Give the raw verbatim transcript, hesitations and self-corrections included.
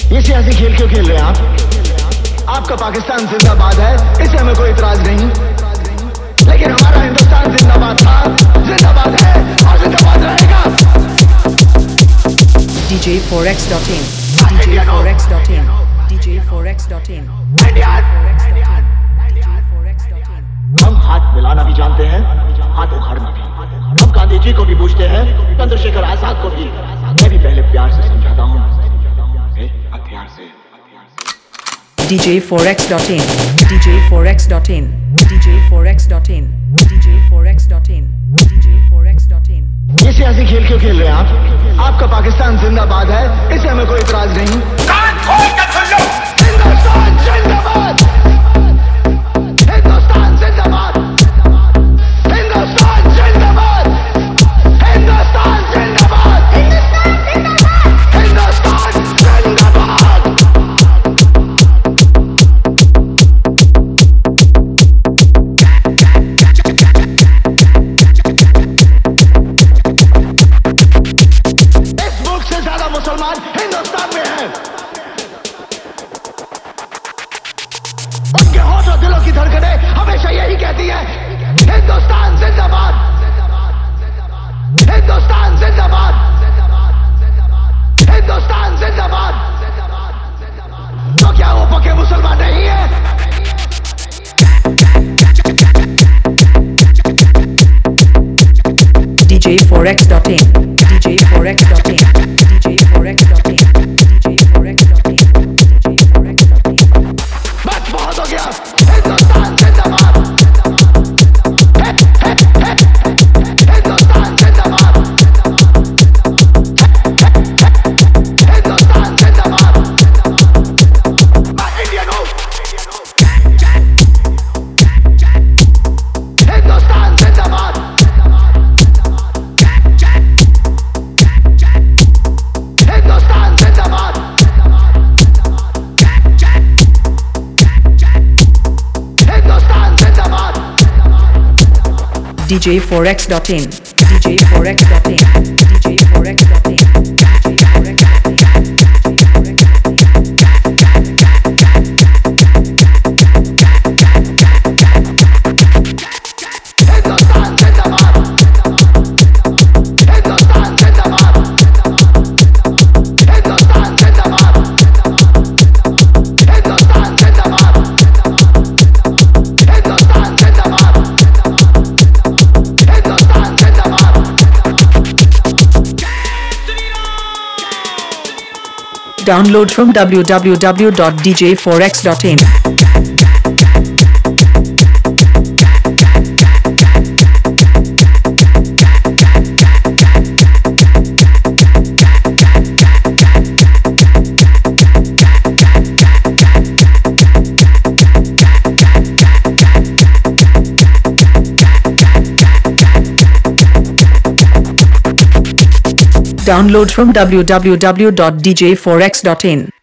ये सियासी खेल क्यों खेल रहे हैं आप? आपका पाकिस्तान जिंदाबाद है, इससे हमें कोई इतराज नहीं, लेकिन हमारा हिंदुस्तान जिंदाबाद था, जिंदाबाद है और जिंदाबाद रहेगा। D J four X dot in D J four X dot in D J four X dot in D J four X dot in D J four X dot in। हम हाथ मिलाना भी जानते हैं, हाथ उखाड़ना भी। हम गांधी जी को भी पूछते हैं, चंद्रशेखर आजाद को भी। मैं भी पहले प्यार से समझाता हूँ, हथियार से। D J four X dot in D J four X dot in D J four X dot in D J four X dot in D J four X dot in। ये सियासी खेल क्यों खेल रहे हैं आप? आपका पाकिस्तान जिंदाबाद है, इससे हमें कोई इतराज नहीं। कान खोल कर सुन लो, हिंदुस्तान जिंदाबाद, हिंदुस्तान जिंदाबाद, हिंदुस्तान जिंदाबाद, हिंदुस्तान जिंदाबाद, हिंदुस्तान जिंदाबाद। मुसलमान हिंदुस्तान में हैं। उनके होठ और दिलों की धड़कनें हमेशा यही कहती है, हिंदुस्तान जिंदाबाद, हिंदुस्तान जिंदाबाद, हिंदुस्तान जिंदाबाद। तो क्या वो पक्के मुसलमान नहीं है? D J four X dot in D J four X dot in D J four X dot in D J four X dot in D J four X dot in। बस बहुत हो गया, हिंदुस्तान जिंदाबाद, हिंदुस्तान जिंदाबाद, हिंदुस्तान जिंदाबाद। मैं इंडियन हूँ, हिंदुस्तान जिंदाबाद, हिंदुस्तान जिंदाबाद, हिंदुस्तान जिंदाबाद। D J four X dot in D J four X dot in D J four X dot in D J four X dot in Hindustan जिंदाबाद, हिंदुस्तान जिंदाबाद, हिंदुस्तान जिंदाबाद, हिंदुस्तान जिंदाबाद, हिंदुस्तान जिंदाबाद, हिंदुस्तान जिंदाबाद। Download from w w w dot d j four x dot in। Download from w w w dot d j four x dot in।